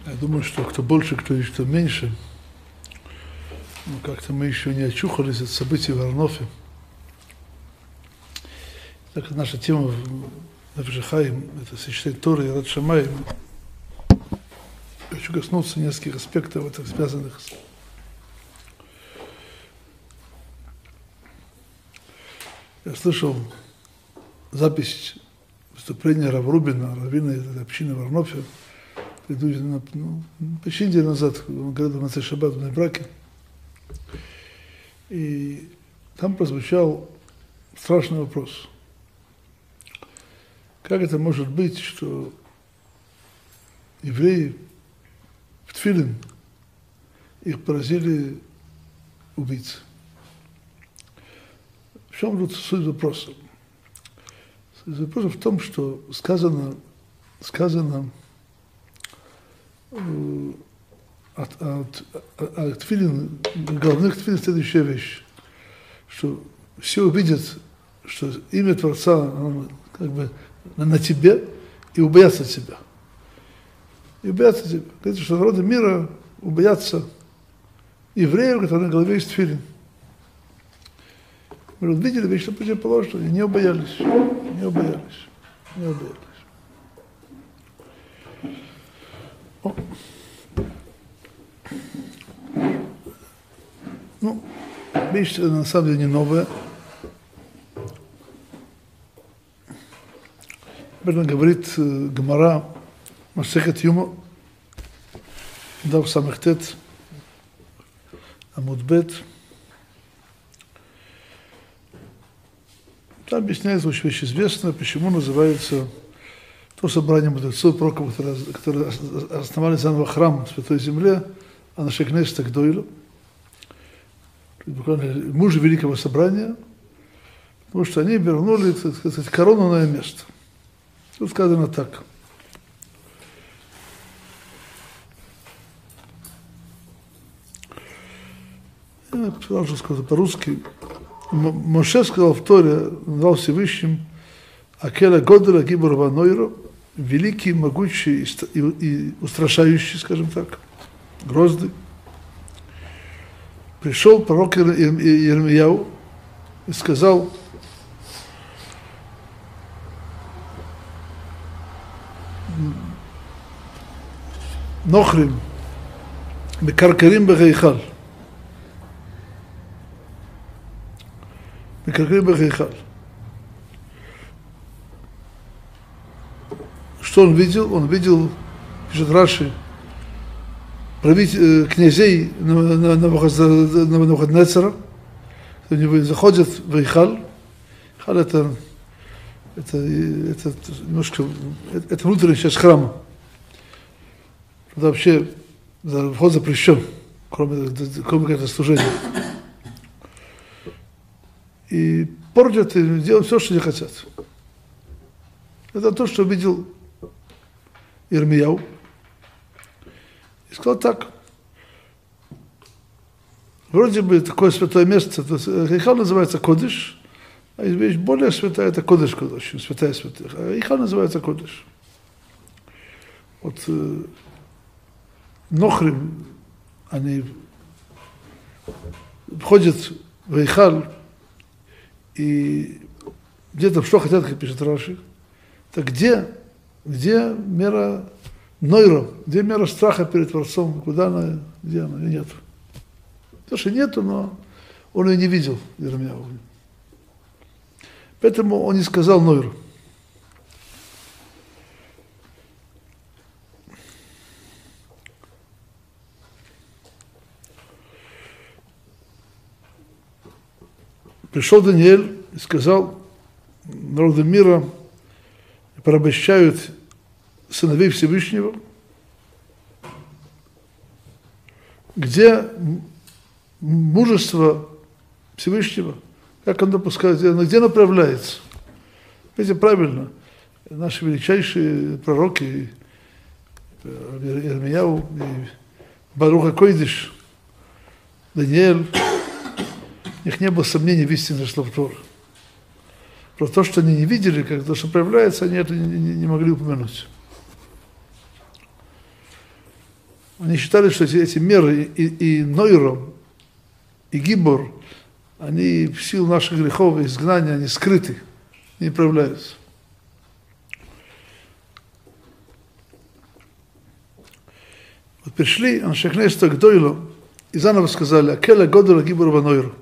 Я думаю, что кто больше, кто меньше. Но как-то мы еще не очухались от событий в Ар-Нофе. Так как наша тема в Нефеш ха-Хаим, это сочетание Торы и Ират Шамаим, я хочу коснуться нескольких аспектов, этих связанных с... Я слышал запись выступления Рав Рубина, раввина этой общины в Ар-Нофе, почти неделю назад, он говорил в Моцей Шаббат в браке. И там прозвучал страшный вопрос. Как это может быть, что евреи в Тфилин их поразили убийцы? В чем тут суть вопроса? Суть вопроса в том, что сказано от тфилин, головных тфилин следующая вещь, что все увидят, что имя Творца оно, как бы на тебе, и убоятся тебя. И убоятся тебя. Говорится, что народы мира убоятся евреев, которые на голове есть тфилин. Мы видели вещь, что противоположное, и не убоялись. Ну, вещь на самом деле не новая. Об этом говорит Гемара Масехет Юма, Дав Самех Тет, Амуд Бет. Там объясняется очень вещь известная, почему называется то собрание мудрецов, пророков, которые основали заново храм в Святой Земле, а на Шекнеста Гдойлу, буквально мужи Великого Собрания, потому что они вернули, так сказать, корону на ее место. Тут сказано так. Я продолжу сказать по-русски. Моше сказал в Торе, назвал Всевышним, Акела Годера Гибор Нойро, великий, могучий и устрашающий, скажем так, грозный. Пришел пророк Йермияу и сказал: Нохрим, Бекаркарим Бехайхал. Бекаркарим Бехайхал. Что он видел? Он видел, пишет Раши, князей Навуходоносора, они заходят в Эйхал. Эйхал это немножко, это внутренняя часть храма. Туда вообще вход запрещен, кроме этого служения. И портят и делают все, что они хотят. Это то, что видел Йермияу. И сказал так. Вроде бы такое святое место, Эйхал называется Кодыш, а есть вещь более святая, это Кодыш Кодыш, святая святых. А Эйхал называется Кодыш. Вот Нохрим, они входят в Эйхал, и где-то что хотят, как пишет Раши, так где мера Нойро, где мера страха перед Творцом, куда она, где она, ее нет. То, что нету, но он ее не видел, Йермияу. Поэтому он не сказал Нойро. Пришел Даниэль и сказал: народы мира порабощают сыновей Всевышнего, где мужество Всевышнего, как он допускает, где направляется. Видите, правильно, наши величайшие пророки, Йермияу и Барух ха-Койдиш, Даниэль, у них не было сомнений в истинности слов Торы. Просто то, что они не видели, как то, что проявляется, они это не могли упомянуть. они считали, что эти меры и нойро, и гибор, они в силу наших грехов и изгнания, они скрыты, не проявляются. Вот пришли Аншехнеста к Дойлу и заново сказали: «Акела годора гибор ванойро».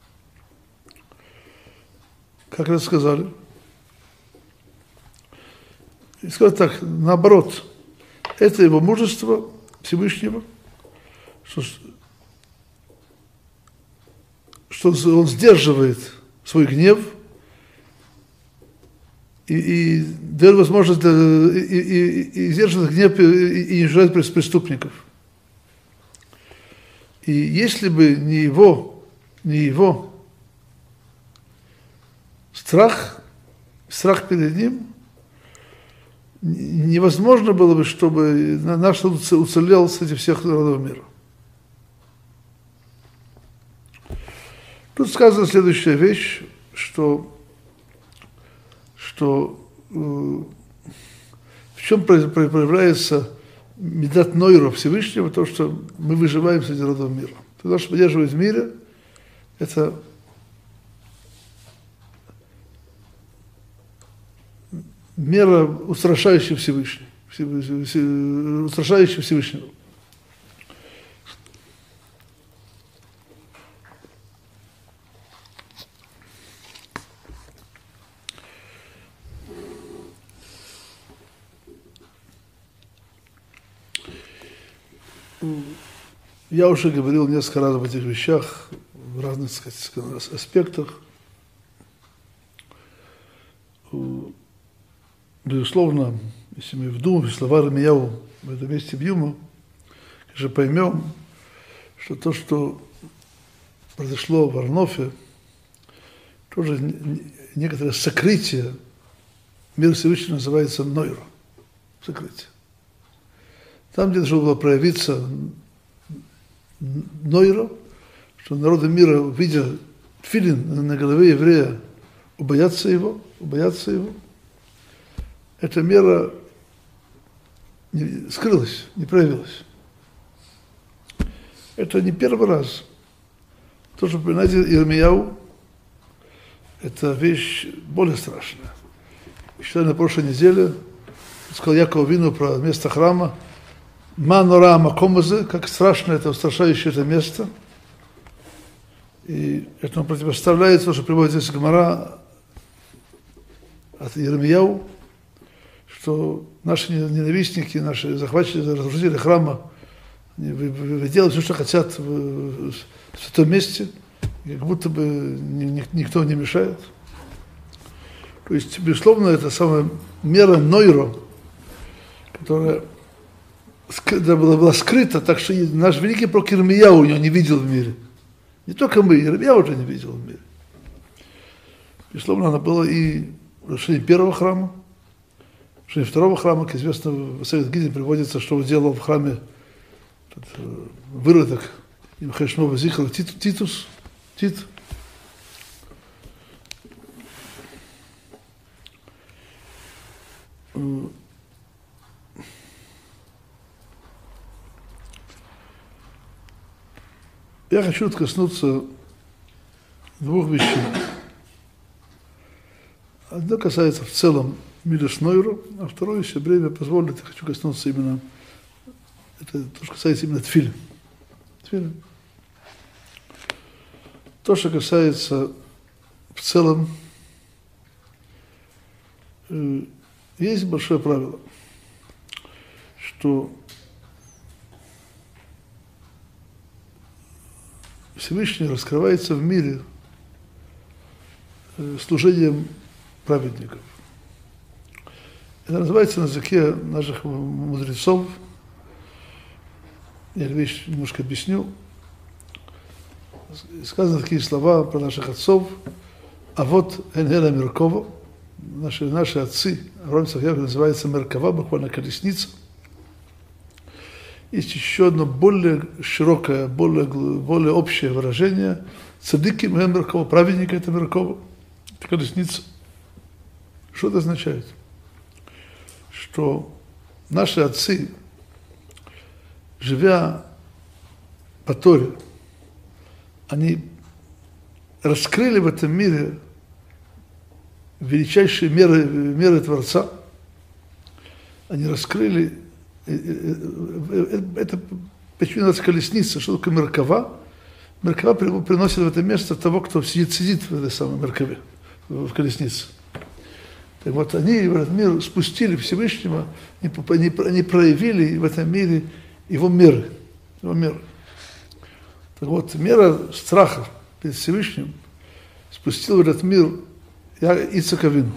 Как это сказали? И сказали так, наоборот, это его мужество Всевышнего, что он сдерживает свой гнев и дает возможность и сдерживает гнев и не ждет преступников. И если бы не его страх перед ним, невозможно было бы, чтобы наш народ уцелел среди всех народов мира. Тут сказана следующая вещь, что в чем проявляется медат нойро Всевышнего, то, что мы выживаем среди народов мира. То, что поддерживает в мире, это мера, устрашающая Всевышнего. Устрашающая Всевышнего. Я уже говорил несколько раз об этих вещах, в разных, так сказать, аспектах. Безусловно, если мы вдумаемся в слова Ирмияу в этом месте Бьюма, же поймем, что то, что произошло в Арнофе, тоже некоторое сокрытие. Мир Всевышнего называется нойро, сокрытие. Там, где должно было проявиться нойро, что народы мира, видя тфилин на голове еврея, убоятся его, эта мера скрылась, не проявилась. Это не первый раз. То, что упоминает Ирмияу, это вещь более страшная. Еще на прошлой неделе сказал Якову Вину про место храма, Манора Макомазы, как страшно это, устрашающее это место. И этому противоставляется то, что приводит здесь Гемара от Ирмияу, что наши ненавистники, наши захватчики, разрушители храма, они делают все, что хотят в святом месте, и как будто бы никто не мешает. То есть, безусловно, это самая мера нойро, которая была скрыта, так что наш великий пророк Ирмияу ее не видел в мире. Не только мы, Ирмияу уже не видел в мире. Безусловно, она была и в разрушении первого храма, в разрушении второго храма, как известно, в Совет Гидин приводится, что делал в храме выродок Имхешмова Зихра Титус, Тит. Я хочу коснуться двух вещей. Одно касается в целом Мидаш Нойро, а второе, если время позволит, я хочу коснуться именно, это то, что касается именно тфилин. То, что касается в целом, есть большое правило, что Всевышний раскрывается в мире служением праведников. Это называется на языке наших мудрецов. Я эту вещь немножко объясню. Сказаны такие слова про наших отцов. А вот Энхела Меркова, наши отцы, Авраам Ицхак называется Меркава, буквально колесница. Есть еще одно более широкое, более общее выражение. Цадыки Меркова, праведника это Меркова, это колесница. Что это означает? Что наши отцы живя по Торе, они раскрыли в этом мире величайшие меры Творца. Они раскрыли, это почему называется колесница, что такое меркава? Меркава приносит в это место того, кто сидит в этой самой меркаве, в колеснице. Так вот, они в этот мир спустили Всевышнего, они проявили в этом мире его меры. Так вот, мера страха перед Всевышним спустил в этот мир Ицхак Авину.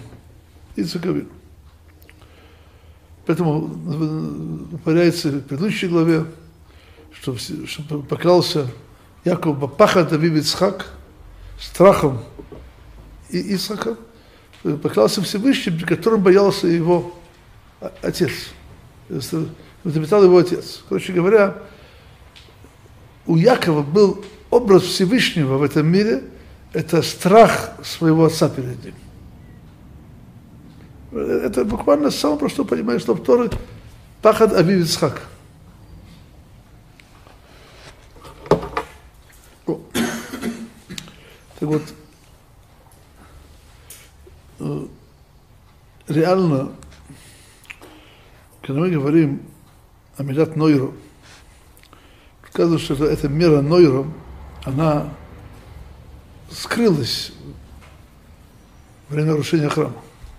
Поэтому повторяется в предыдущей главе, что поклялся Яков Бапахат Авив Ицхак, страхом Ицхака, поклялся Всевышним, при котором боялся его отец. Заметал его отец. Короче говоря, у Якова был образ Всевышнего в этом мире, это страх своего отца перед ним. Это буквально самое простое понимание, что в Торе Пахад Авив Ицхак. Так вот, реально, когда мы говорим о Милат Нойро, оказывается, что эта мера Нойро, она скрылась во время разрушения храма.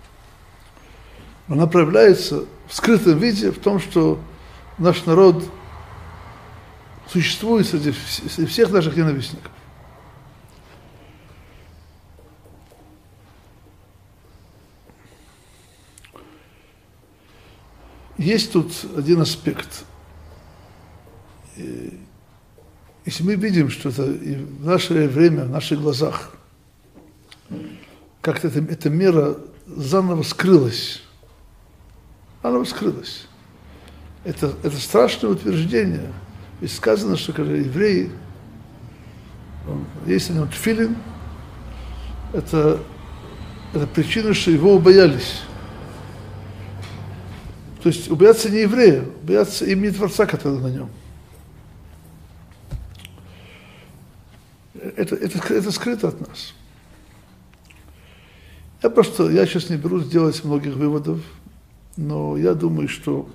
Она проявляется в скрытом виде в том, что наш народ существует среди всех наших ненавистников. Есть тут один аспект. Если мы видим, что это и в наше время, в наших глазах, как-то эта мера заново скрылась. Это страшное утверждение. Ведь сказано, что когда евреи, есть на нем тфилин, это причина, что его убоялись. То есть убояться не еврея, убояться имени Творца, который на нем. Это скрыто от нас. Я сейчас не берусь делать многих выводов, но я думаю, что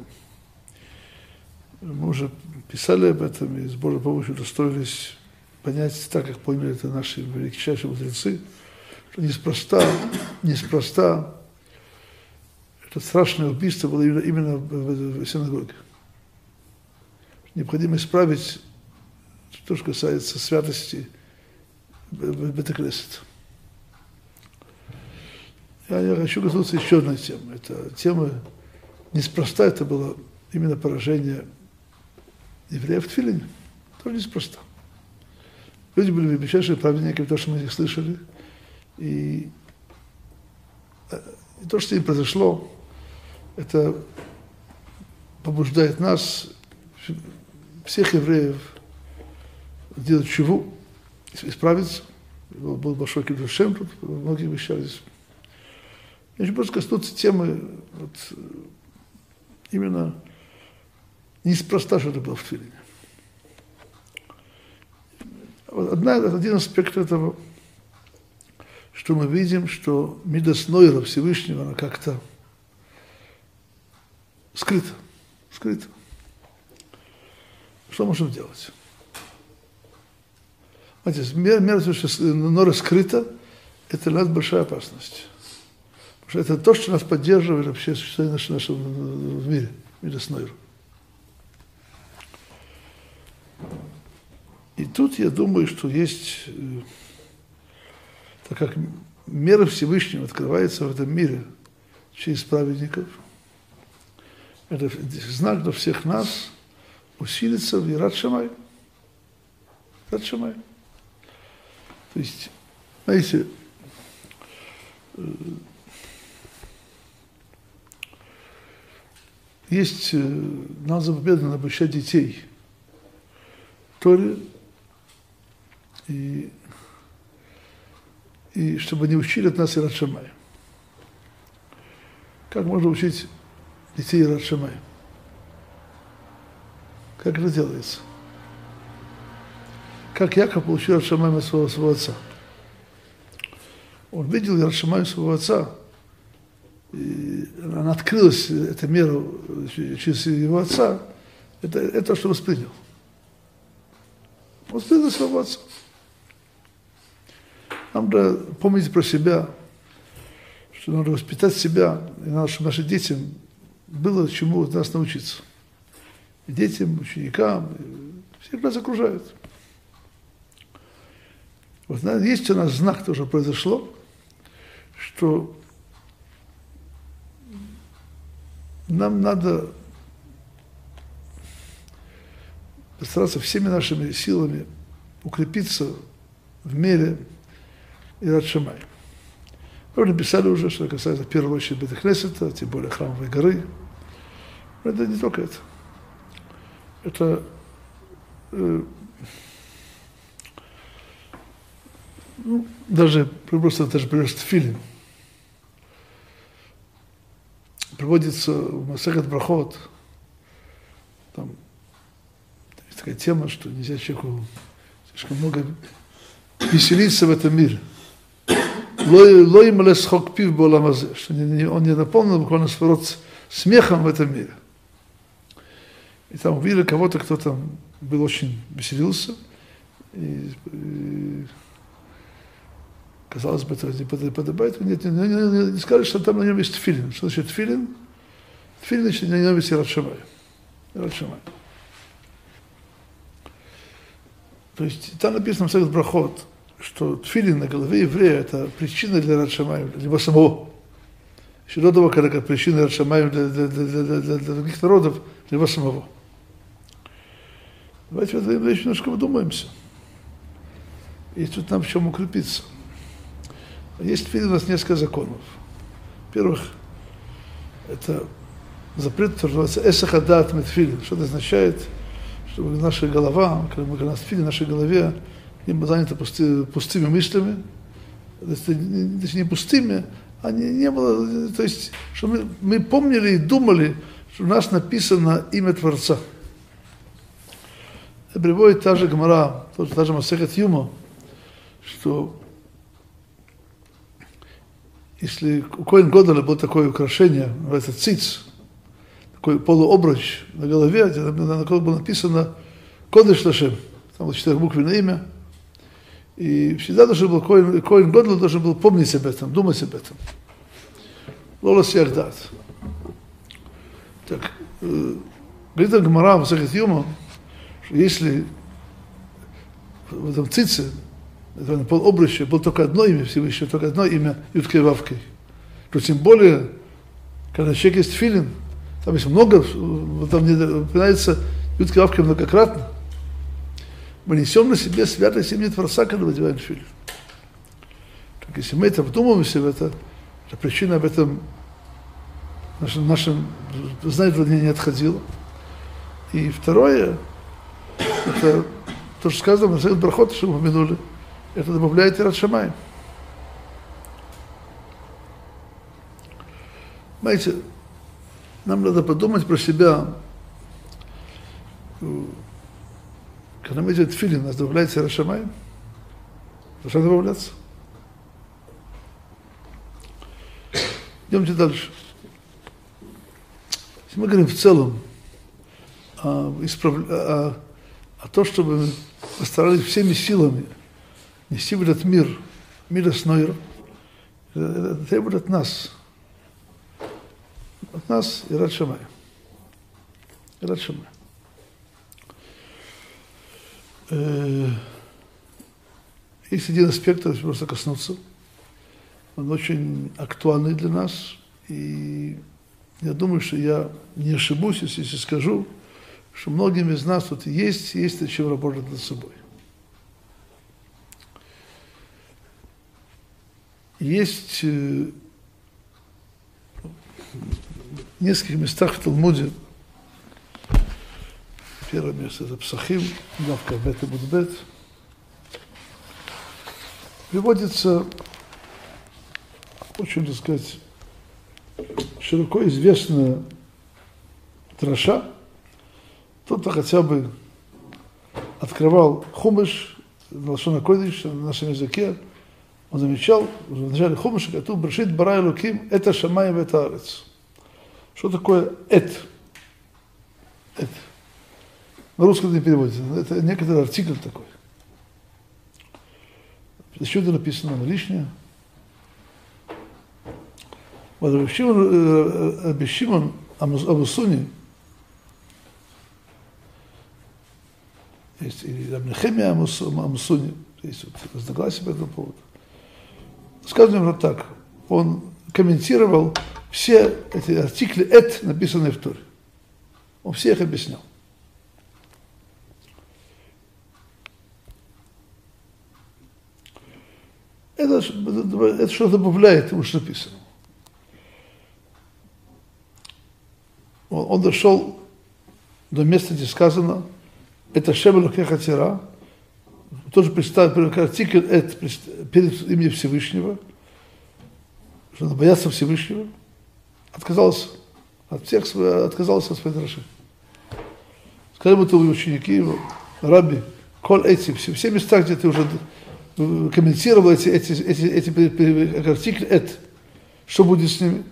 мы уже писали об этом и с Божьей помощью удостоились понять так, как поняли это наши величайшие мудрецы, что неспроста это страшное убийство было именно в синагоге. Необходимо исправить то, что касается святости Бет-Кнесет. Я хочу коснуться еще одной темы. Это тема неспроста, это было именно поражение евреев в Тфилине. Тоже неспроста. Люди были величайшие праведники, то, что мы их слышали. И то, что им произошло, это побуждает нас, всех евреев, делать чуву, исправиться. Был большой кидуш Шем тут, многие вещах здесь. Я хочу просто коснуться темы, именно неспроста, что это было в Тфилине. Один аспект этого, что мы видим, что Мидас Нойра Всевышнего, она как-то скрыта. Что можем делать? Знаете, мера Нойра скрыта, это для нас большая опасность. Потому что это то, что нас поддерживает вообще существование нашего в мире, Мидас Нойра. И тут я думаю, что есть, так как мера Всевышнего открывается в этом мире через праведников, это знак для всех нас усилиться в Ират Шамай. Ират Шамай. То есть, знаете, есть, надо заповедано обучать детей Торе, и чтобы они учили от нас Ират Шамай. Как можно учить детей Ират Шамай? Как это делается? Как Яков получил Ират Шамаим от своего отца? Он видел Ират Шамаим своего отца, и она открылась, эта мера через его отца, это то, что воспринял. Воспринял своего отца. Нам надо помнить про себя, что надо воспитать себя, и надо, чтобы нашим детям было чему от нас научиться. И детям, ученикам, и всех нас окружают. Вот, наверное, есть у нас знак, тоже произошло, что нам надо постараться всеми нашими силами укрепиться в мере Ират Шамаим. Мы написали уже, что касается в первую очередь Бет-Кнесета, тем более Храмовой горы. Но это не только это. Это даже просто пример тфилин. Приводится в Масехет Брахот, там есть такая тема, что нельзя человеку слишком много веселиться в этом мире. Лоим лесхок пив боламазе, что он не наполнил буквально свой рот смехом в этом мире. И там увидели кого-то, кто там был очень веселился, и казалось бы, это не подобает. Нет, не сказали, что там на нем есть тфилин. Что значит тфилин? Тфилин, значит, на нем есть Ират Шамаим. Ират Шамаим. То есть там написано в Масехет Брахот, что тфилин на голове еврея – это причина для Ират Шамаим, для него самого. Еще до того, как причина Ират Шамаим для других народов, для него самого. Давайте в этом вещи немножко вдумаемся. И тут нам в чем укрепиться. Есть в мире у нас несколько законов. Во-первых, это запрет, который называется «эсахадат метфилин», что это означает, чтобы наша голова, когда у нас тфилин в нашей голове, не была занята пустыми мыслями, точнее не пустыми, а не было, то есть, что мы помнили и думали, что у нас написано имя Творца. И приводит та же Гемара, та же Масехет Юма, что если у Коэн Гадоля было такое украшение, называется циц, такой полуобруч на голове, где на котором было написано Кодеш Лашем, там было 4 буквы на имя, и всегда должен был Коэн Гадоль должен был помнить об этом, думать об этом. Лола Сиагдат. Так, говорит Гемара в Масехет Юма, что если в этом цице, это полобруча, было только одно имя Всевышнего, только одно имя Юткой Вавкой. То тем более, когда человек есть тфилин, там есть много, там упоминается Юткой Вавкой многократно. Мы несем на себе святость имени Творца, когда надеваем тфилин. Так если мы это вдумываемся в это причина об этом нашим знанием не отходила. И второе, это то, что сказано в Масехет Брахот, что мы упомянули, это добавляет Ират Шамаим. Знаете, нам надо подумать про себя. Когда мы идем в тфилин, у нас добавляется Ират Шамаим. Должна добавляться. Идемте дальше. Если мы говорим в целом о том, чтобы мы постарались всеми силами нести в этот мир, мир снойр, это требует от нас Ират Шамаим. Ират Шамаим. Есть один аспект, который просто коснуться. Он очень актуальный для нас, и я думаю, что я не ошибусь, если скажу, что многим из нас тут есть над чем работать над собой. Есть в нескольких местах в Талмуде, первое место это Псахим, Давка Бет и Будбет, приводится очень, так сказать, широко известная драша, кто-то хотя бы открывал хумыш, лашон а-койдиш на нашем языке, он замечал, в начале хумыша, кату брешит бара элоким, это шамай вета арец. Что такое эт? Эт. На русском не переводится, это некоторый артикль такой. Еще это написано на лишнее. Вот Раби Шимон Абу Суни, есть и Раби Нехемия Абу Суни, есть вот разногласия по этому поводу. Скажем вот так, он комментировал все эти артикли «эт», написанные в Торе. Он всех объяснял. Это что добавляет тому, что написано. Он дошел до места, где сказано, это Шем Элокеха Тира, тоже представил артикль «эт» перед именем Всевышнего, что надо бояться Всевышнего, отказался от всех, отказался от своей дроши. Сказали ему твои ученики его, Раби, коль эти, все места, где ты уже комментировал эти артикли «эт», что будет с ними?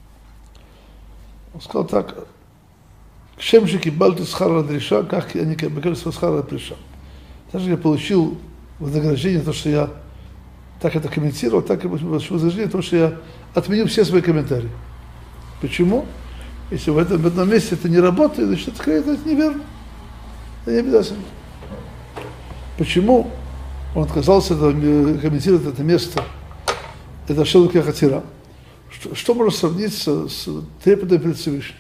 Он сказал так, «Кшем же кибальты схара дриша, как я не кибальты схара приша». Даже я получил вознаграждение, то, что я так это комментировал, так и получил вознаграждение, то, что я отменил все свои комментарии. Почему? Если в этом месте это не работает, значит, это неверно. Это не обязательно. Почему он отказался комментировать это место? Это Шем Элокеха Тира. Что можно сравнить с трепетом перед Всевышним?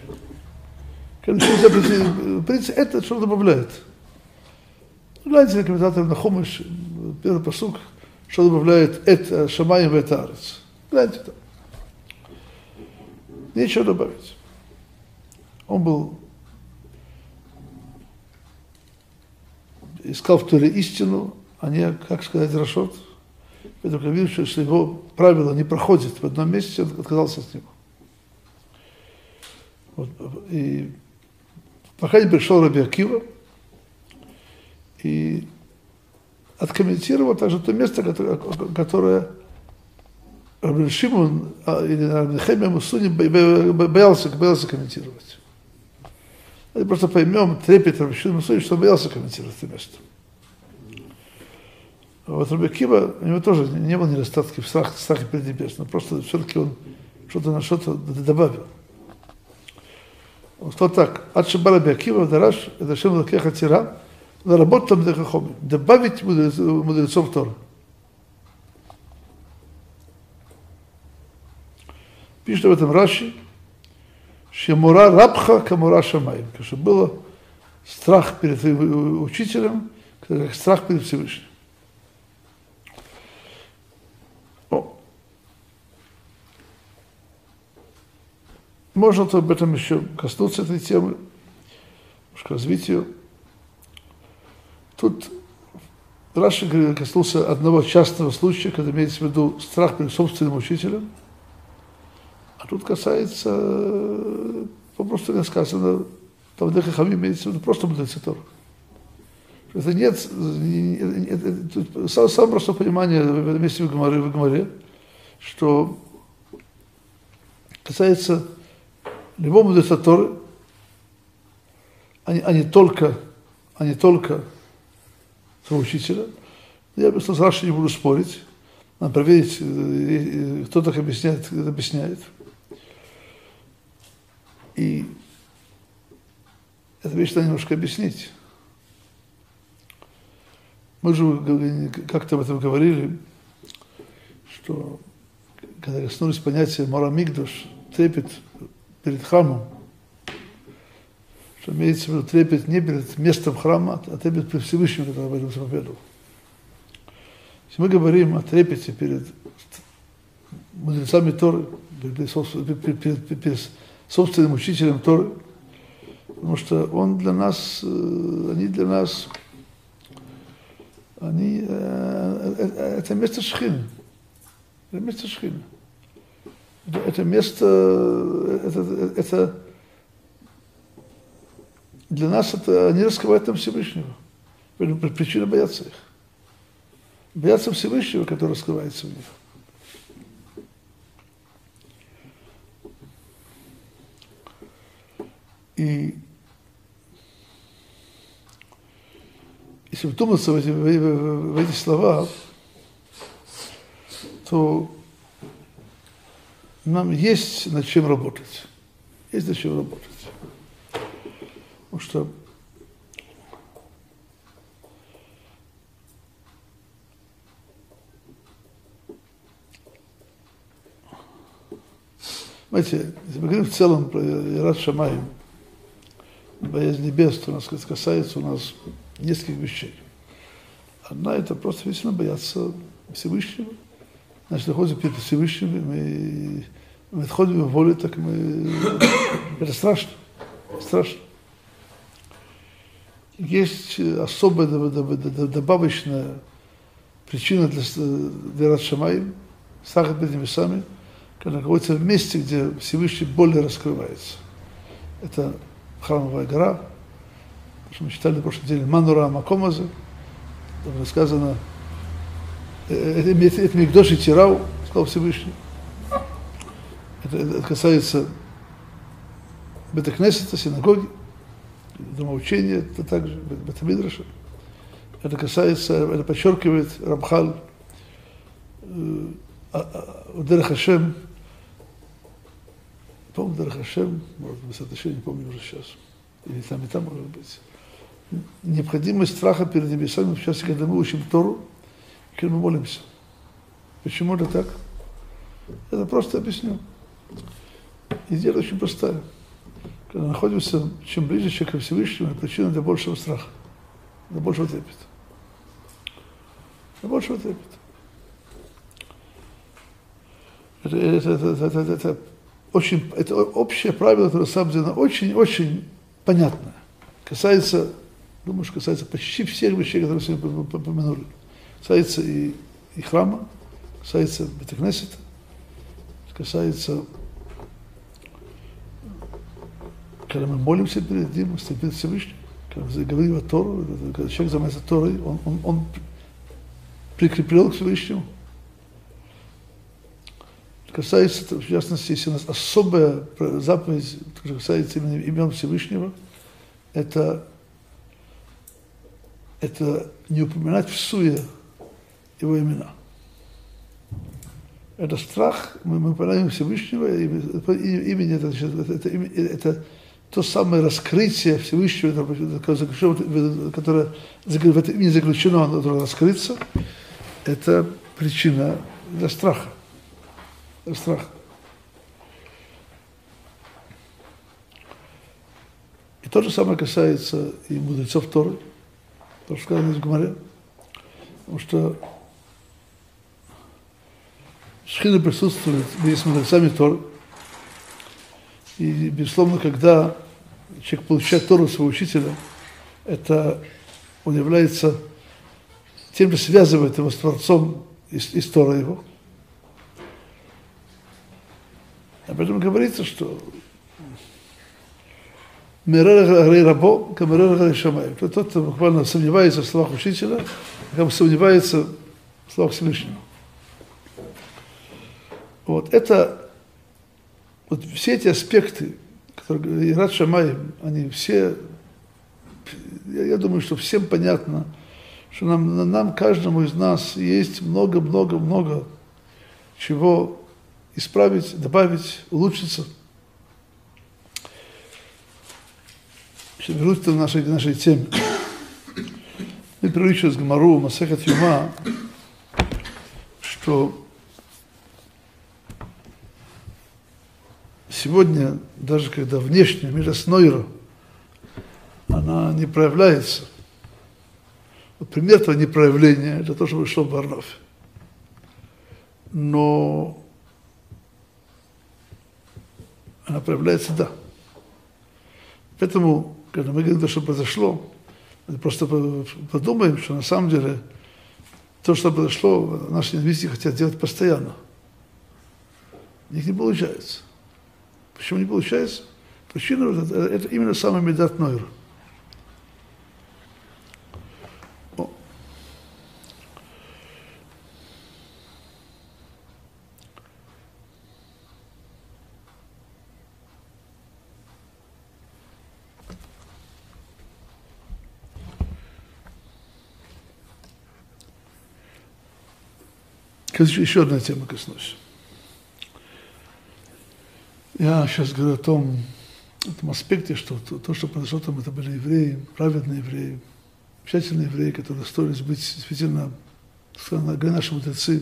В принципе, это что добавляет. Гляньте на комментаторов на Хумыш, первый пасук, что добавляет это Шамаим вета арец. Гляньте там. Нечего добавить. Он искал в Торе истину, а не, как сказать, рашот. Я только видел, что его правило не проходит в одном месте, он отказался от него. Вот. И пока не пришел Раби Акива и откомментировал также то место, которое Раби Шимон или Раби Нехемия Абу Суни боялся комментировать. Мы просто поймем трепет Раби Шимона Абу Суни, что он боялся комментировать это место. А вот Раби Акива, у него тоже не было недостатки в страхе перед небесным, просто все-таки он что-то добавил. Он сказал так, «Ад шеба Раби Акива дараш, это Шем Элокеха Тира, наработать там дехахоми, добавить мудрецов Торы». Пишет об этом Раши, «Шемура рабха камура шамаим», что было страх перед твоим учителем, как страх перед Всевышним. Можно об этом еще коснуться этой темы, немножко развить ее. Тут Раши коснулся одного частного случая, когда имеется в виду страх перед собственным учителем, а тут касается, просто сказано, там в Хахамим имеется в виду просто мудрецы Торы. Это нет, самое простое понимание в этом месте в Гемаре, что касается любого мудреца Торы, а не только своего учителя. Я просто с Раши не буду спорить. Надо проверить, кто так объясняет, кто это объясняет. И эту вещь надо немножко объяснить. Мы же как-то об этом говорили, что когда коснулись понятия Мора Микдош, трепет перед храмом, что имеется в виду трепет не перед местом храма, а трепет перед Всевышним, который об этом заповедовал. Если мы говорим о трепете перед мудрецами Торы, перед собственным учителем Торы, потому что он для нас, это место Шхины. Это место Шхины. Это место, это для нас это они раскрывают нам Всевышнего. Причина бояться их. Бояться Всевышнего, который раскрывается в них. И если вдуматься в эти слова, то нам есть над чем работать. Есть над чем работать. Потому что знаете, если мы говорим в целом про Ират Шамаим, боязнь небес, то у нас касается у нас нескольких вещей. Одна – это просто действительно бояться Всевышнего. Значит, находимся перед Всевышним, мы отходим в волю, так мы... Это страшно. Страшно. Есть особая добавочная причина для Ират Шамаим, страха перед небесами, когда находится в месте, где Всевышний более раскрывается. Это Храмовая гора, что мы читали на прошлой неделе, Манура Макомаза, там сказано, это Микдош и Тирау, сказал Всевышний. Это касается Бет-Кнесета, синагоги, домоучения, это также Бет-Мидраша. Это касается, это подчеркивает Рамхаль, Дерех Хашем, помню, Дерех Хашем, может быть, еще не помню уже сейчас, или там, и там, может быть. Необходимость страха перед небесами, в частности, когда мы учим Тору, и когда мы молимся. Почему это так? Это просто объясню. Идея очень простая. Когда находимся, чем ближе человек ко Всевышнему, причина для большего страха, для большего трепета. Для большего трепета. Это общее правило, которое, на самом деле, очень-очень понятное. Касается, думаю, что касается почти всех вещей, которые сегодня упомянули. Касается и храма, касается Бет-Кнесета, касается, когда мы молимся перед Ним, перед Всевышним, когда мы говорим о Тору, когда человек занимается Торой, он прикреплен к Всевышнему. Касается, в частности, если у нас особая заповедь, которая касается именно имен Всевышнего, это не упоминать в суе его имена. Это страх, мы упоминаем Всевышнего, имени это то самое раскрытие Всевышнего, которое в этом имени заключено, оно должно раскрыться, это причина для страха. Страх. И то же самое касается и мудрецов Торы, то, что сказано в Гемаре, потому что Шхина присутствует с мудрецами Торы, и, безусловно, когда человек получает Тору своего учителя, это он является тем, что связывает его с Творцом из Торы его. Об этом говорится, что Мерер рабо, камерер шамай. Тот, кто буквально сомневается в словах учителя, как бы сомневается в словах Всевышнего. Вот это, вот все эти аспекты, которые Ират Шамай, они все, я думаю, что всем понятно, что нам, каждому из нас есть много чего исправить, добавить, улучшиться. Если вернуться к нашей теме. Мы привели через Гемару, Масехет Юма, что сегодня, даже когда внешне мирас нойра, она не проявляется. Вот пример этого непроявления, это то, что вышло в Барнофе. Но она проявляется, да. Поэтому, когда мы говорим, что произошло, мы просто подумаем, что на самом деле то, что произошло, наши инвесторы хотят делать постоянно. У них не получается. Почему не получается? Причина – это именно самый медат нойра. Еще одна тема коснусь. Я сейчас говорю о том аспекте, что то, что произошло там, это были евреи, праведные евреи, тщательные евреи, которые строились быть действительно, говоря наши мудрецы,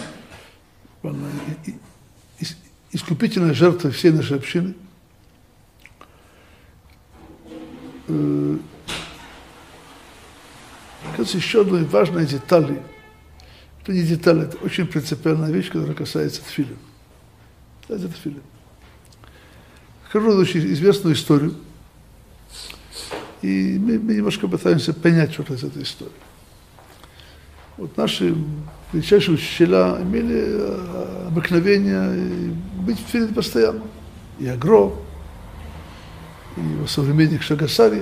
искупительной жертвой всей нашей общины. Кажется, еще одной важной детали. Это не деталь, это очень принципиальная вещь, которая касается тфилин. Это тфилин. Скажу очень известную историю, и мы немножко пытаемся понять что-то из этой истории. Вот наши величайшие учителя имели обыкновение быть в тфилин постоянно. И Агро, и его современник Шагасари.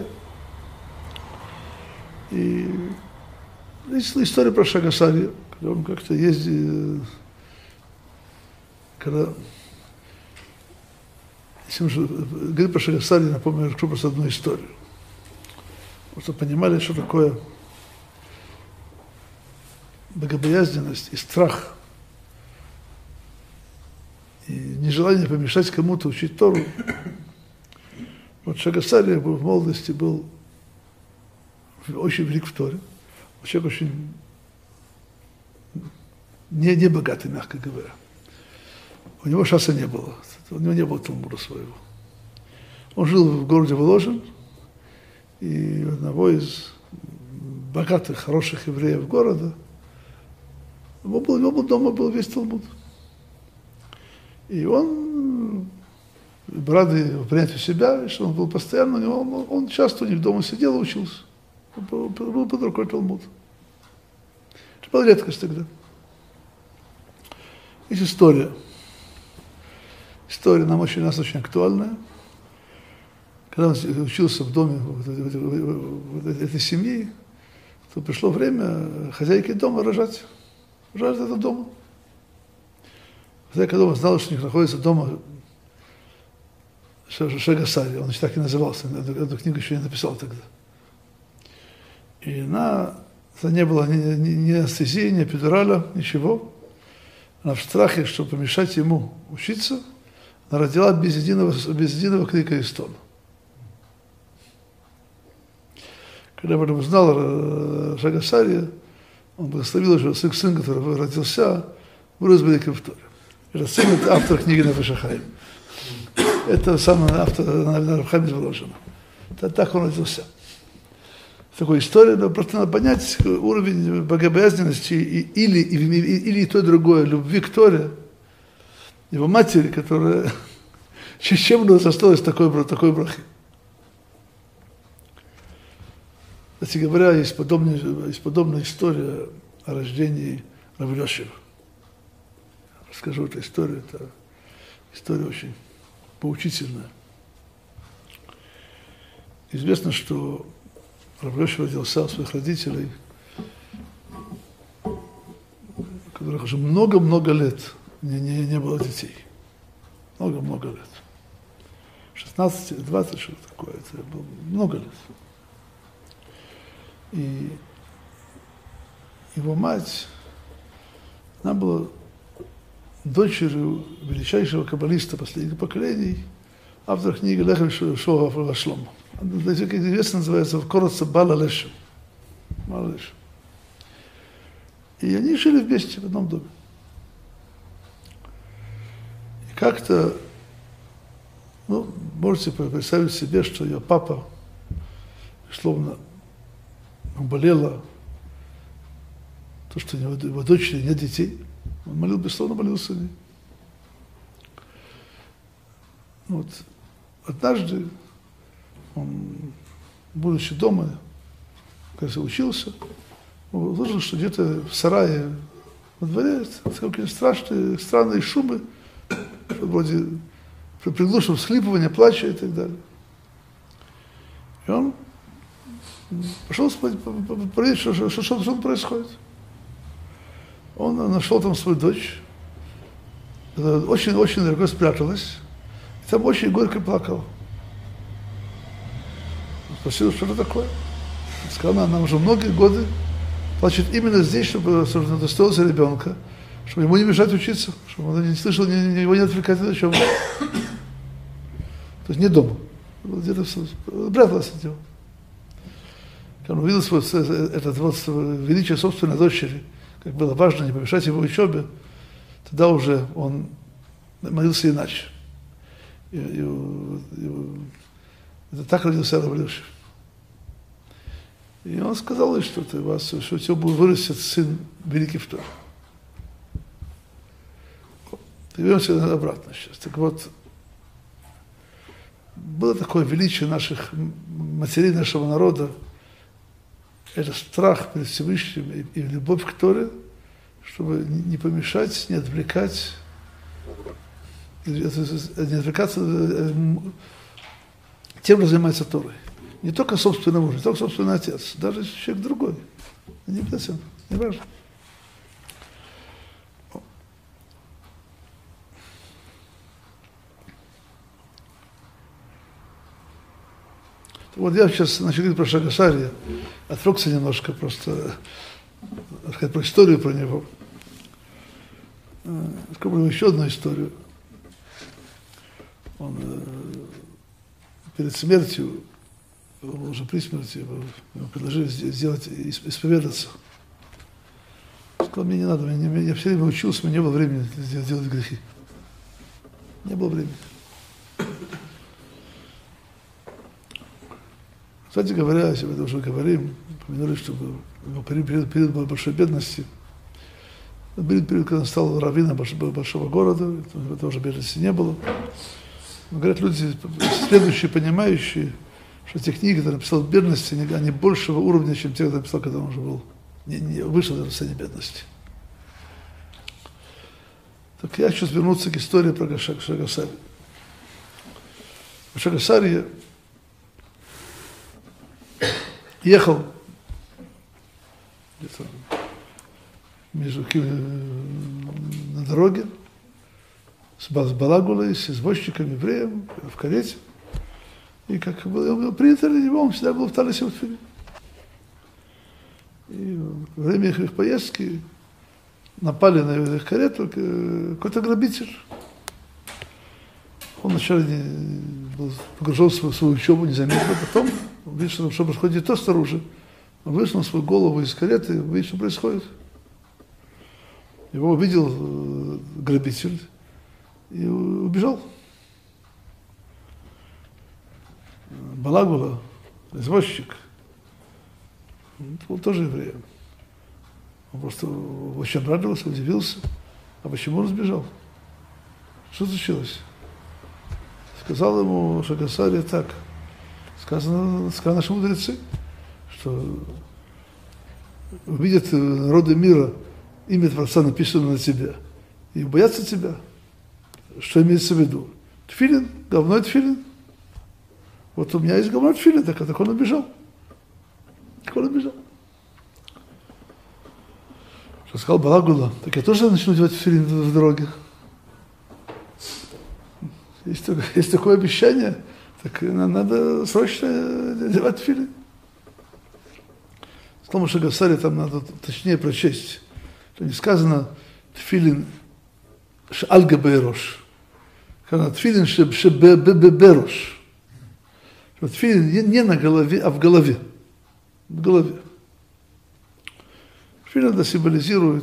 И есть история про Шагасари, когда он как-то ездил, когда, если мы говорим про Шагасари, напомню, расскажу просто одну историю. Чтобы понимали, что такое богобоязненность и страх, и нежелание помешать кому-то учить Тору. Вот Шагасари в молодости был очень велик в Торе, человек очень не богатый, мягко говоря. У него шанса не было, у него не было Талмуда своего. Он жил в городе Воложин, и у одного из богатых, хороших евреев города, у него дома был весь Талмуд. И он, рады его принять у себя, что он был постоянно, он часто у них дома сидел и учился. Был под рукой Талмуд. Это была редкость тогда. Есть история. История нам нас очень актуальная. Когда он учился в доме этой семьи, то пришло время хозяйке дома рожать этот дом. Хозяйка дома знала, что у них находится дома Шагасари. Он еще так и назывался. Эту книгу еще не написал тогда. И она не было ни анестезии, ни эпидураля, ничего. Она в страхе, чтобы помешать ему учиться, она родила без единого крика и стона. Когда об этом узнал Шагасари, он благословил, что сын, который родился, вырос великим в Торе. Этот сын – это автор книги Нефеш хаим. Это самый автор Нефеш хаим изложено. Так он родился. Такая история, но просто надо понять уровень богобоязненности или то и другое, любви к Торе, его матери, которая чем она осталась такой брахи. Кстати говоря, есть подобная история о рождении Рав Элиашива. Расскажу эту историю, это история очень поучительная. Известно, что Рав Элиашив родился у своих родителей, у которых уже много-много лет не было детей. Много-много лет. 16 или 20, что-то такое. Это было много лет. И его мать, она была дочерью величайшего каббалиста последних поколений, автор книги Лехем Шоха Шломо. Как известно, называется коротко Баал ха-Лешем. И они жили вместе в одном доме. И как-то, можете представить себе, что ее папа, словно болела, то, что у его дочери нет детей, он бессловно молился о ней. Вот. Однажды он, будучи дома, когда учился, он услышал, что где-то в сарае во дворе какие-то странные шумы, вроде приглушенного всхлипывания, плача и так далее. И он пошел проверить, что происходит. Он нашел там свою дочь, очень-очень далеко спряталась, и там очень горько плакала. Он спросил, что это такое. Сказала, она уже многие годы плачет именно здесь, чтобы удостоился ребенка. чтобы ему не мешать учиться, чтобы он не слышал, его не отвлекать ни о чем. То есть не дома. Где-то пряталась от него. Когда он увидел это вот величие собственной дочери, как было важно не помешать его учебе, тогда уже он молился иначе. Это так родился Рав-Илюша. И он сказал ей, что у тебя вырастет сын великий в Торе. Вернемся обратно сейчас. Так вот, было такое величие наших матерей, нашего народа, это страх перед Всевышним и любовь к Торе, чтобы не помешать, не отвлекать, не отвлекаться тем, кто занимается Торой. Не только собственный муж, не только собственный отец, даже человек другой. Не обязательно, не важно. Вот я сейчас начал говорить про Шагасария, отвлекся немножко, просто рассказать про историю про него. Скажу еще одну историю. Он перед смертью, уже при смерти, ему предложили сделать, исповедаться. Сказал, мне не надо, я все время учился, у меня не было времени делать грехи. Не было времени. Кстати говоря, если мы это уже говорим, упомянули, что был период большой бедности. Был период, когда он стал раввином большого города, этого уже бедности не было. Но говорят люди, следующие, понимающие, что те книги, которые написал в бедности, они большего уровня, чем те, которые написал, когда он уже был, не вышел на состояние бедности. Так я хочу вернуться к истории про Шагасария. Шагасария ехал где-то на дороге с Балагулой, с извозчиком, евреем, в карете. И как было принято для него, он всегда был в Талисе в Тфилин. И во время их поездки напали на их карету какой-то грабитель. Он вначале был погружен в свою учебу, не заметил, потом видит, что происходит то снаружи. Он высунул свою голову из кареты, видит, что происходит. Его увидел грабитель и убежал. Балагула, извозчик, он был тоже евреем. Он просто очень обрадовался, удивился. А почему он сбежал? Что случилось? Сказал ему Шагасария так. Сказали наши мудрецы, что увидят народы мира имя Творца написано на тебе и боятся тебя. Что имеется в виду? Тфилин, говной тфилин. Вот у меня есть говной тфилин, так он убежал. Так он убежал. Что сказал Балагула, так я тоже начну делать тфилин в дороге. Есть такое обещание, так надо срочно делать тфилин. Сказал Шагасария, там надо точнее прочесть. Что не сказано тфилин аль-габейрош. Сказано тфилин шебе-бе-бе-рош. Тфилин не на голове, а в голове. В голове. Тфилин это символизирует,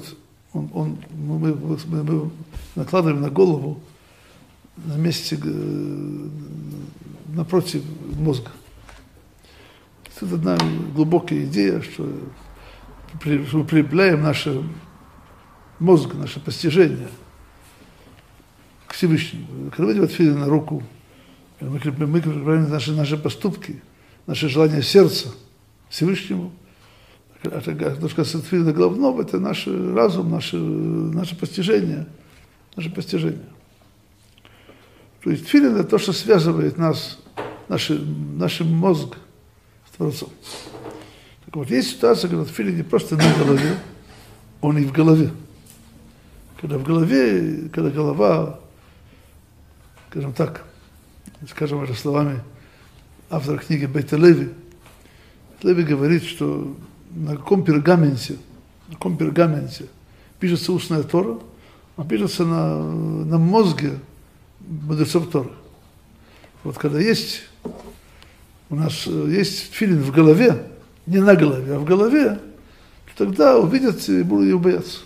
мы накладываем на голову на месте, напротив мозга. Это одна глубокая идея, что мы прилепляем наш мозг, наше постижение к Всевышнему. Когда мы делаем тфилин на руку, мы прилепляем наши поступки, наши желания сердца Всевышнему. А то, что касается тфилина головного, это наш разум, наше постижение. Наше постижение. То есть тфилин это то, что связывает нас, наш мозг с Творцом. Так вот, есть ситуация, когда тфилин не просто на голове, он и в голове. Когда в голове, когда голова, скажем так, скажем это словами автора книги Бейт Леви, Леви говорит, что на каком пергаменте пишется устная Тора, он пишется на мозге мудрецов Торы. Вот когда у нас есть тфилин в голове, не на голове, а в голове, то тогда увидят и будут его бояться.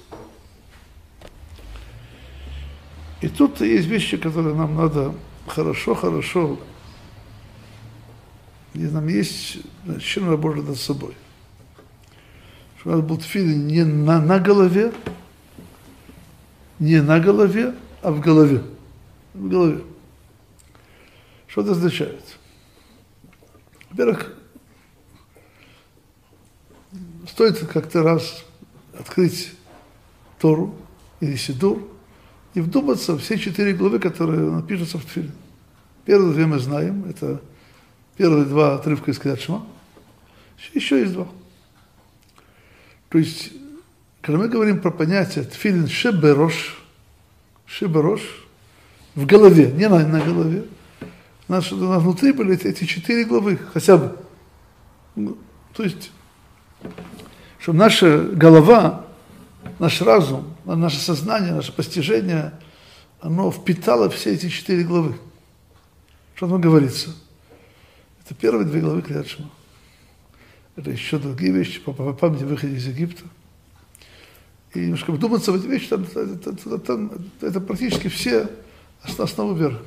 И тут есть вещи, которые нам надо хорошо, и нам есть над чем работать над собой. Что у нас был тфилин не на голове, а в голове. В голове. Что это означает? Во-первых, стоит как-то раз открыть Тору или Сидур и вдуматься в все 4 главы, которые напишутся в тфилин. Первые 2 мы знаем, это первые 2 отрывка из Крiyat Shema. Еще есть 2. То есть, когда мы говорим про понятие тфилин шеберош, в голове, не на голове, у нас внутри были эти 4 главы, хотя бы. То есть, чтобы наша голова, наш разум, наше сознание, наше постижение, оно впитало все эти 4 главы. Что там говорится? Это первые 2 главы Крiyat Shema. Это еще другие вещи по памяти выхода из Египта. И немножко вдуматься в эти вещи, это практически все основы веры.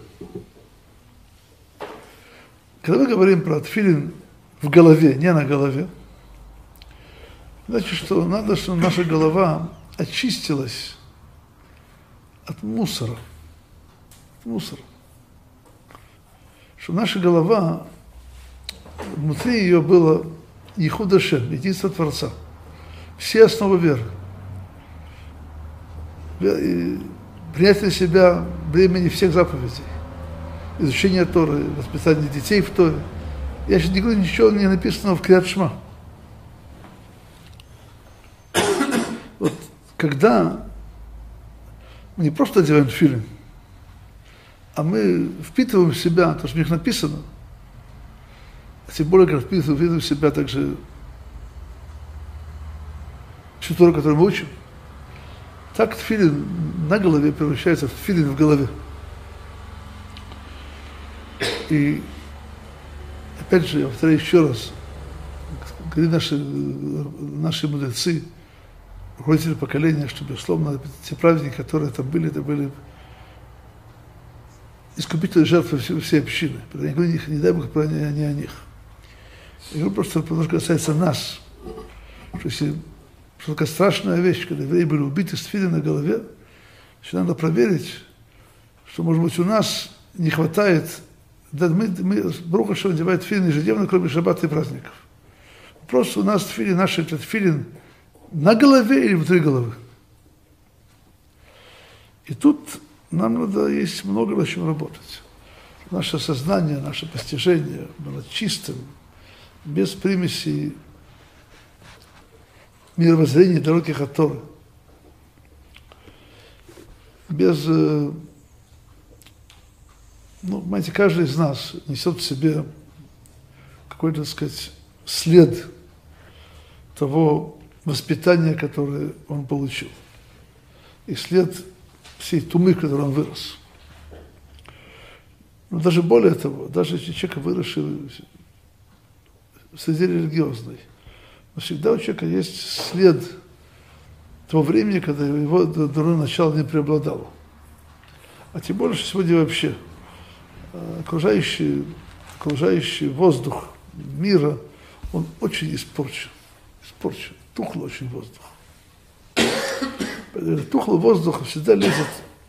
Когда мы говорим про тфилин в голове, не на голове, значит, что надо, чтобы наша голова очистилась от мусора. Чтобы наша голова, внутри ее было Йехуд Ашем, единство Творца. Все основы веры. Принять на себя времени всех заповедей. Изучение Торы, воспитание детей в Торе. Я сейчас не говорю, ничего не написано в Крiyat Shema. Вот когда мы не просто делаем тфилин, а мы впитываем в себя то, что в них написано, а тем более, как впитываем в себя также всю Тору, которую мы учим, так тфилин на голове превращается в тфилин в голове. И опять же, я повторяю еще раз, говорят наши мудрецы, руководители поколения, что, безусловно, те праведники, которые это были искупительные жертвы всей общины. Я не говорю, не дай Бог, не о них. Я говорю просто, потому что касается нас. Что если что такая страшная вещь, когда евреи были убиты с тфилин на голове, что надо проверить, что, может быть, у нас не хватает. Да, мы Барух Ашем надевает тфилин ежедневно, кроме шаббата и праздников. Просто у нас тфилин, наш этот тфилин на голове или внутри головы. И тут нам надо, есть много над чем работать. Наше сознание, наше постижение было чистым, без примесей мировоззрения далеких от Торы. Без... понимаете, каждый из нас несет в себе какой-то, так сказать, след того воспитания, которое он получил. И след всей тумы, в которой он вырос. Но даже более того, даже если человек выросший в среде религиозной, но всегда у человека есть след того времени, когда его дурное начало не преобладало. А тем более, что сегодня вообще окружающий воздух мира, он очень испорчен. Тухлый очень воздух. Тухлый воздух всегда лезет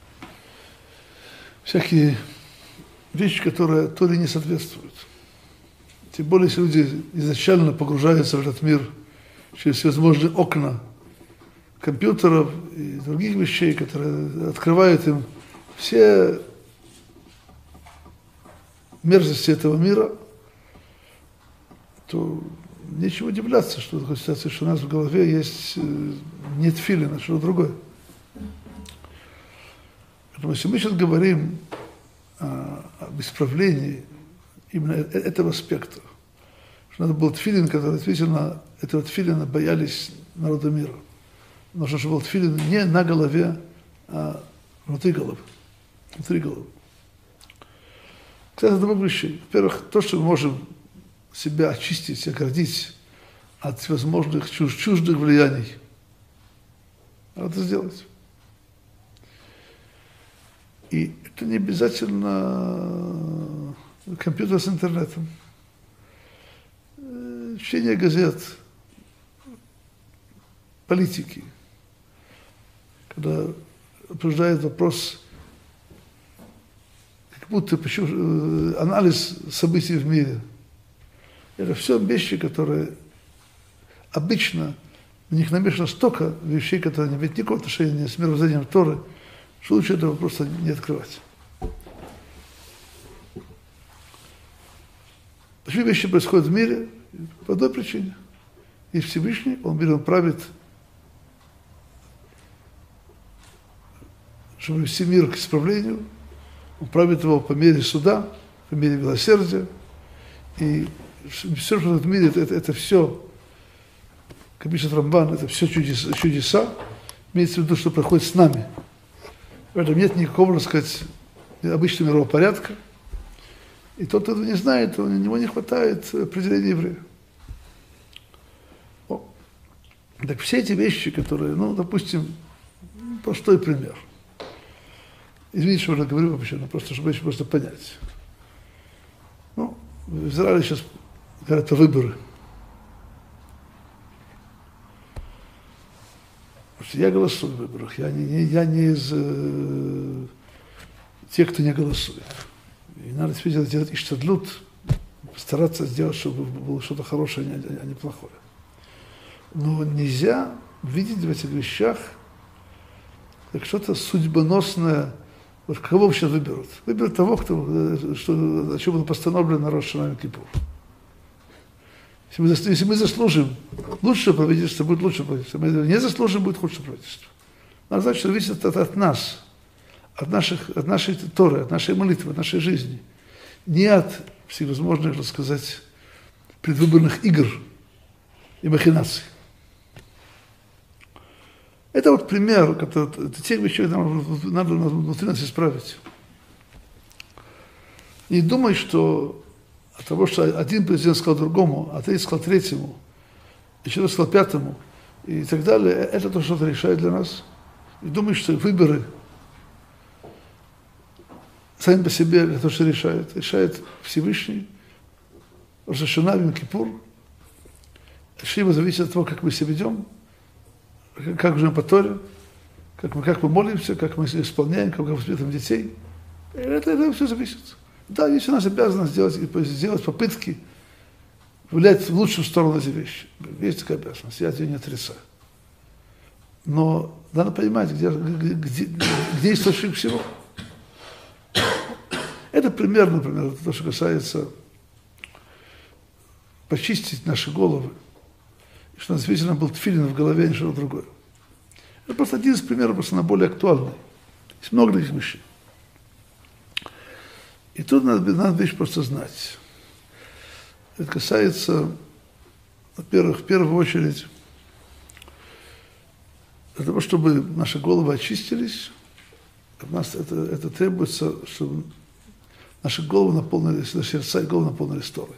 всякие вещи, которые Торе не соответствуют. Тем более, если люди изначально погружаются в этот мир через всевозможные окна компьютеров и других вещей, которые открывают им все мерзости этого мира, то нечего удивляться, что такая ситуация, что у нас в голове есть не тфилин, а что-то другое. Поэтому если мы сейчас говорим об исправлении именно этого аспекта, что надо был тфилин, который действительно, этого тфилина боялись народа мира. Нужно, чтобы был тфилин не на голове, а внутри головы. Внутри головы. Кстати, двух вещей. Во-первых, то, что мы можем себя очистить, оградить от всевозможных чуждых влияний. Надо это сделать. И это не обязательно компьютер с интернетом. Чтение газет, политики, когда обсуждает вопрос, как будто анализ событий в мире. Это все вещи, которые обычно в них намешано столько вещей, которые не имеют никакого отношения с мировоззрением Торы, что лучше этого просто не открывать. Почему вещи происходят в мире? По одной причине. Есть Всевышний, он миром правит, чтобы вести мир к исправлению, он правит его по мере суда, по мере милосердия. И все, что в мире, это все, как пишет Рамбан, это все чудеса, имеется в виду, что происходит с нами. В этом нет никакого, так сказать, обычного мирового порядка. И тот, кто этого не знает, у него не хватает определения еврея. Так все эти вещи, которые, ну, допустим, простой пример. Извините, что я говорю вообще, но просто, чтобы просто понять. Ну, в Израиле сейчас говорят о выборы. Я голосую в выборах. Я не из тех, кто не голосует. И надо действительно делать иштадлут, постараться сделать, чтобы было что-то хорошее, а не плохое. Но нельзя видеть в этих вещах как что-то судьбоносное. Вот кого сейчас выберут? Выберут того, о чем было постановлено на Рош ха-Шана Йом Кипур. Если мы заслужим лучшее правительство, будет лучшее правительство. Если мы не заслужим, будет худшее правительство. Но значит, что зависит от нас, от нашей Торы, от нашей молитвы, от нашей жизни. Не от всевозможных, так сказать, предвыборных игр и махинаций. Это вот пример, который, это тех вещей надо внутри нас исправить. Не думай, что от того, что один президент сказал другому, а третий сказал третьему, еще раз сказал пятому, и так далее, это то, что решает для нас. И думай, что выборы сами по себе это то, что решает. Решает Всевышний, Рош ха-Шана Йом Кипур. Решение зависит от того, как мы себя ведем, как живем по Торе, как мы молимся, как мы исполняем, как мы воспитываем детей. Это все зависит. Да, есть у нас обязанность сделать попытки влиять в лучшую сторону эти вещи. Есть такая обязанность, я ее не отрицаю. Но надо понимать, где источник всего. Это пример, например, то, что касается почистить наши головы, что действительно был тфилин в голове, а не что-то другое. Это просто один из примеров, просто на более актуальный. Есть много таких вещей. И тут надо вещь просто знать. Это касается, во-первых, в первую очередь, для того, чтобы наши головы очистились, от нас это требуется, чтобы наши головы наполнились, наши сердца и головы наполнились Торой.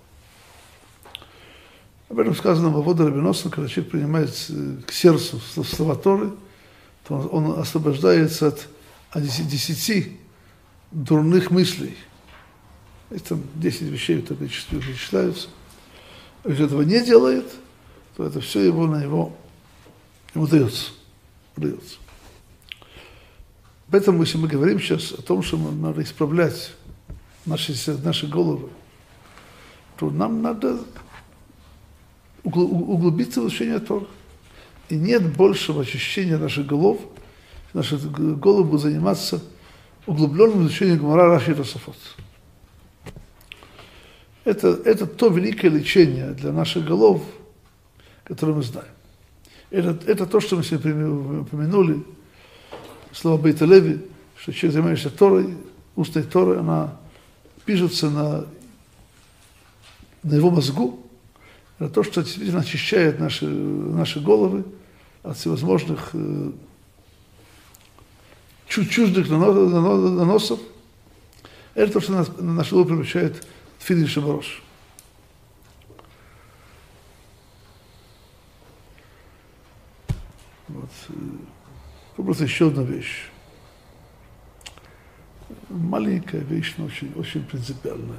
Об этом сказано в Авода Раби Носон, когда человек принимает к сердцу слова Торы, то он освобождается от 10 дурных мыслей. Есть там 10 вещей, которые перечисляются. А если этого не делает, то это все ему дается. Поэтому, если мы говорим сейчас о том, что нам надо исправлять наши головы, то нам надо углубиться в изучение Торы. И нет большего очищения наших голов, наши головы будут заниматься углубленным изучением Гемара, Раши и Тосафот. Это то великое лечение для наших голов, которое мы знаем. Это то, что мы сегодня упомянули, слова Бейт Леви, что человек, занимающийся Торой, устной Торой, она пишется на его мозгу. Это то, что действительно очищает наши головы от всевозможных чуждых наносов, это то, что наш голову превращает в тфилин шебарош. Вот. Просто еще одна вещь. Маленькая вещь, но очень, очень принципиальная.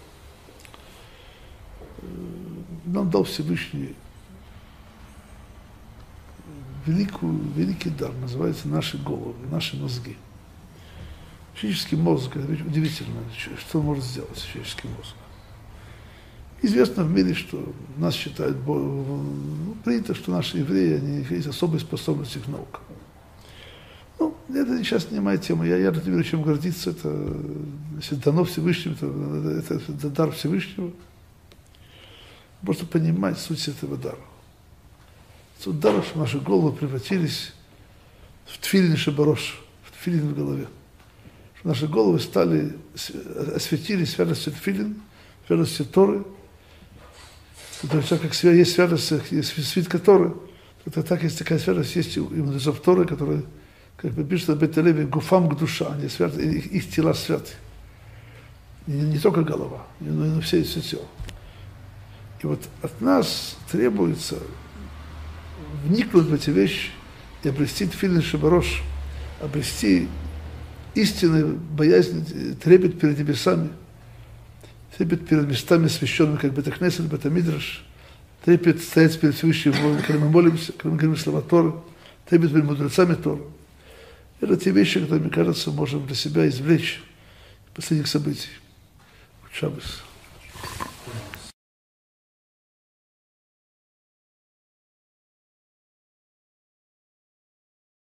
Нам дал Всевышний великий дар, называется наши головы, наши мозги. Человеческий мозг, это ведь удивительно, что он может сделать, человеческий мозг. Известно в мире, что нас считают, принято, что наши евреи, они есть особые способности к наукам. Ну, это сейчас не моя тема, я не верю, чем гордиться, это, если дано Всевышнему, это дар Всевышнего. Просто понимать суть этого дара. Суть дара, что наши головы превратились в тфилин шебарош, в тфилин в голове. Что наши головы осветились святостью тфилин, святостью Торы. То есть, как есть святость, есть свитка Торы, то так есть такая святость, есть и мудрецов Торы, которые, как бы пишут об Бет-Леви, гуфам к душа, они святы, их тела святы. Не только голова, но и все тело. И вот от нас требуется вникнуть в эти вещи и обрести тфилин шебарош, обрести истинную боязнь, трепет перед небесами, трепет перед местами священными, как Бет-Кнесет, Бет-Мидраш, трепет стоять перед Всевышним, когда мы молимся, когда мы говорим слова Торы, трепет перед мудрецами Торы. Это те вещи, которые, мне кажется, можем для себя извлечь из последних событий. Шаббас.